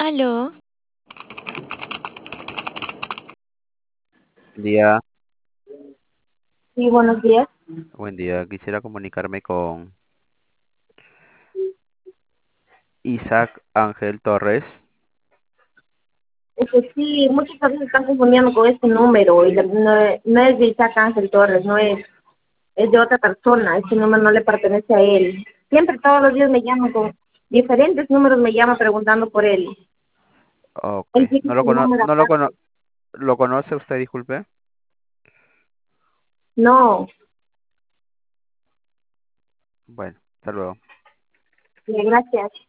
Aló, Día, Sí, buenos días. buen día. Quisiera comunicarme con Isaac Ángel Torres. Sí, muchas veces están confundiendo con este número y no es de Isaac Ángel Torres, es de otra persona. Este número no le pertenece a él. Siempre, todos los días me llaman con diferentes números, me llaman preguntando por él. Ok, Él tiene no lo su cono número no lo aparte. cono ¿Lo conoce usted, disculpe? No, Bueno, hasta luego. gracias.